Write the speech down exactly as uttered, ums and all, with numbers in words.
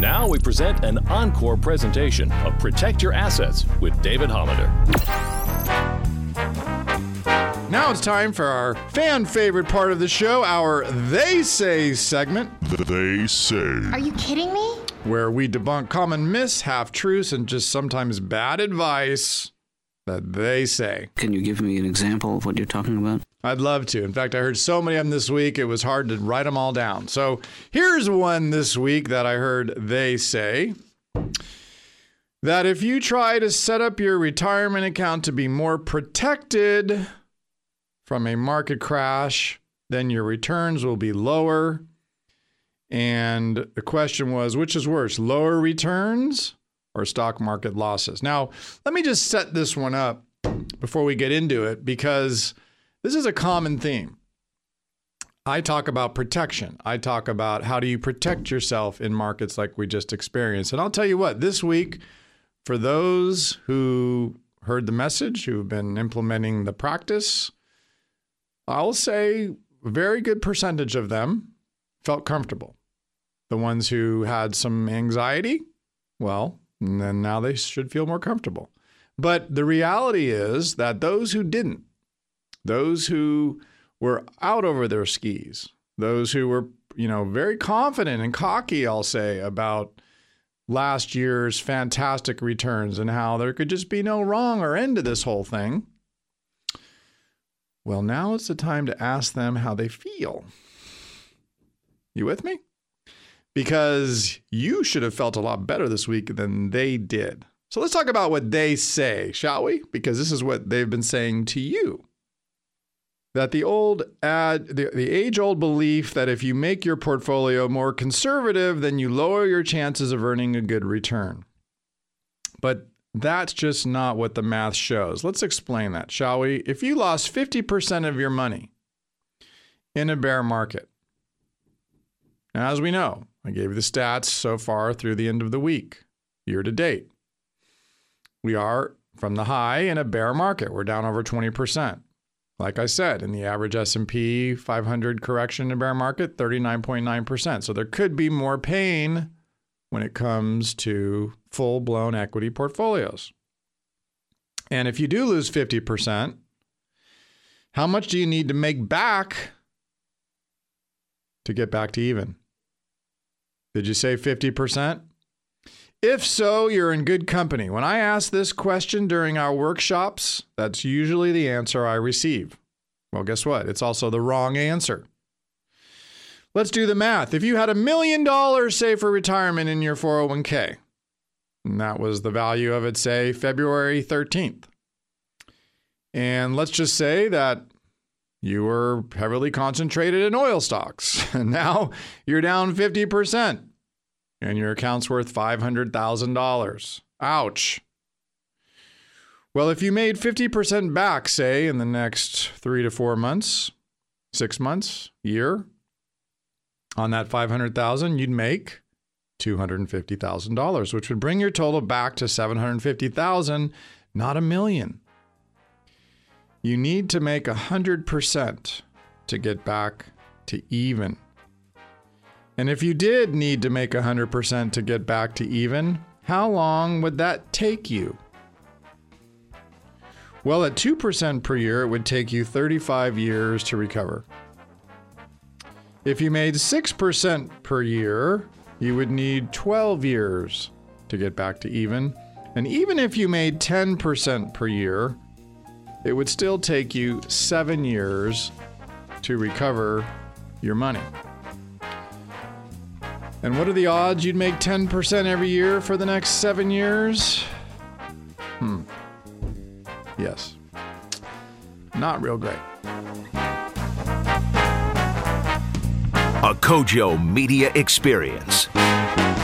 Now we present an encore presentation of Protect Your Assets with David Hollander. Now it's time for our fan favorite part of the show, our They Say segment. They Say. Are you kidding me? Where we debunk common myths, half-truths, and just sometimes bad advice that they say. Can you give me an example of what you're talking about? I'd love to. In fact, I heard so many of them this week, it was hard to write them all down. So here's one this week that I heard they say. That if you try to set up your retirement account to be more protected from a market crash, then your returns will be lower. And the question was, which is worse, lower returns or stock market losses? Now, let me just set this one up before we get into it, because this is a common theme. I talk about protection. I talk about how do you protect yourself in markets like we just experienced. And I'll tell you what, this week, for those who heard the message, who've been implementing the practice, I'll say a very good percentage of them felt comfortable. The ones who had some anxiety, well, then now they should feel more comfortable. But the reality is that those who didn't, those who were out over their skis, those who were, you know, very confident and cocky, I'll say, about last year's fantastic returns and how there could just be no wrong or end to this whole thing. Well, now it's the time to ask them how they feel. You with me? Because you should have felt a lot better this week than they did. So let's talk about what they say, shall we? Because this is what they've been saying to you. That the old ad, the, the age-old belief that if you make your portfolio more conservative, then you lower your chances of earning a good return. But that's just not what the math shows. Let's explain that, shall we? If you lost fifty percent of your money in a bear market, now, as we know, I gave you the stats so far through the end of the week, year to date. We are from the high in a bear market. We're down over twenty percent. Like I said, in the average S and P five hundred correction in a bear market, thirty-nine point nine percent. So there could be more pain when it comes to full-blown equity portfolios. And if you do lose fifty percent, how much do you need to make back to get back to even? Did you say fifty percent? If so, you're in good company. When I ask this question during our workshops, that's usually the answer I receive. Well, guess what? It's also the wrong answer. Let's do the math. If you had a million dollars saved for retirement in your four oh one k, and that was the value of it, say, February thirteenth. And let's just say that you were heavily concentrated in oil stocks, and now you're down fifty percent. And your account's worth five hundred thousand dollars. Ouch. Well, if you made fifty percent back, say, in the next three to four months, six months, year, on that five hundred thousand dollars, you'd make two hundred fifty thousand dollars, which would bring your total back to seven hundred fifty thousand dollars, not a million. You need to make one hundred percent to get back to even. And if you did need to make one hundred percent to get back to even, how long would that take you? Well, at two percent per year, it would take you thirty-five years to recover. If you made six percent per year, you would need twelve years to get back to even. And even if you made ten percent per year, it would still take you seven years to recover your money. And what are the odds you'd make ten percent every year for the next seven years? Hmm. Yes. Not real great. A Kojo Media Experience.